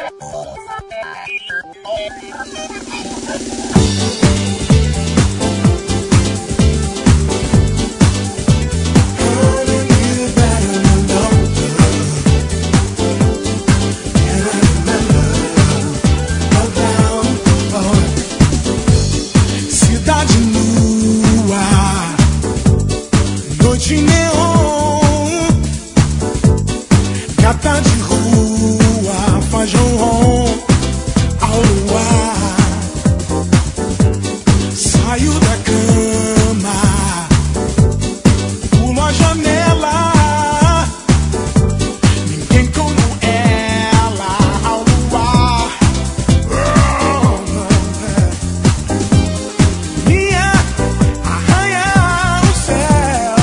Gata de rua, faz ronron ao luar. Saio da cama, pulo a janela. Ninguém como ela ao luar. Minha arranha o céu.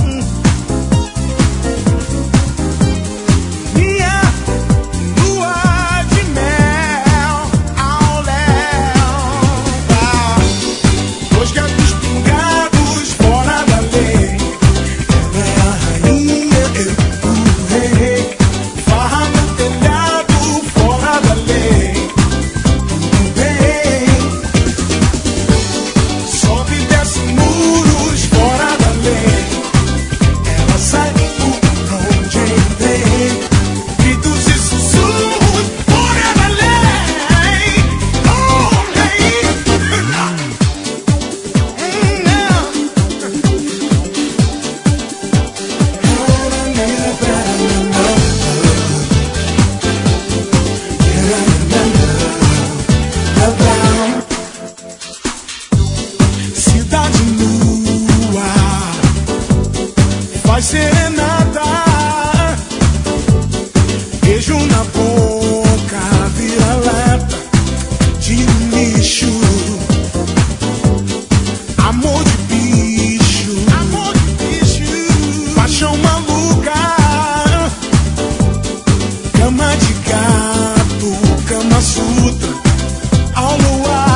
Cidade nua, faz serenata. Beijo na boca, vira lata de lixo. Amor de bicho, paixão maluca. Cama de gato, cama sutra ao luar.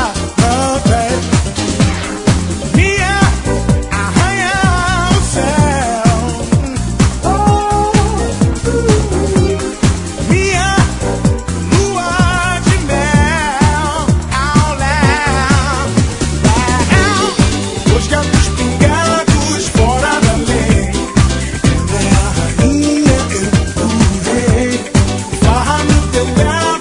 Farra no telhado.